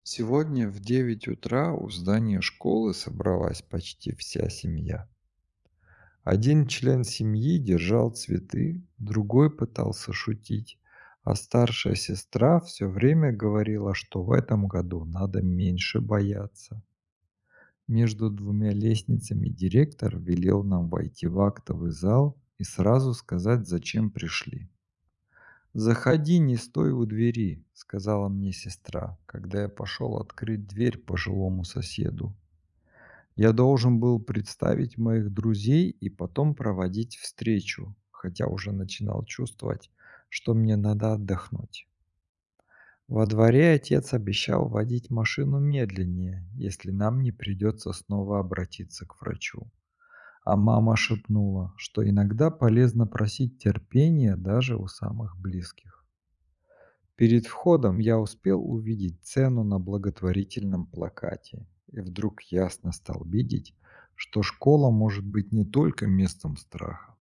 Сегодня в 9 утра у здания школы собралась почти вся семья. Один член семьи держал цветы, другой пытался шутить, а старшая сестра все время говорила, что в этом году надо меньше бояться. Между двумя лестницами директор велел нам войти в актовый зал и сразу сказать, зачем пришли. «Заходи, не стой у двери», — сказала мне сестра, когда я пошел открыть дверь пожилому соседу. Я должен был представить моих друзей и потом проводить встречу, хотя уже начинал чувствовать, что мне надо отдохнуть. Во дворе отец обещал водить машину медленнее, если нам не придется снова обратиться к врачу. А мама шепнула, что иногда полезно просить терпения даже у самых близких. Перед входом я успел увидеть цену на благотворительном плакате, и вдруг ясно стал видеть, что школа может быть не только местом страха,